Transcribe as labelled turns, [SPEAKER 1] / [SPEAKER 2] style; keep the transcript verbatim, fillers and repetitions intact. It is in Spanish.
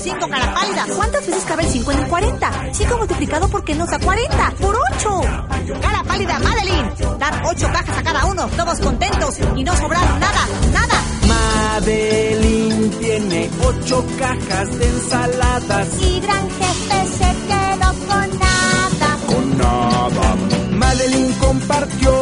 [SPEAKER 1] cinco, cara pálida.
[SPEAKER 2] ¿Cuántas veces cabe el cinco en el cuarenta? cinco multiplicado por qué nos da cuarenta. ¡Por ocho!
[SPEAKER 1] Cara pálida, Madeline. Dar ocho cajas a cada uno, todos contentos y no sobraron nada, nada.
[SPEAKER 3] Madeline tiene ocho cajas de ensaladas.
[SPEAKER 4] Y gran jefe se quedó con nada.
[SPEAKER 3] Con nada. Madeline compartió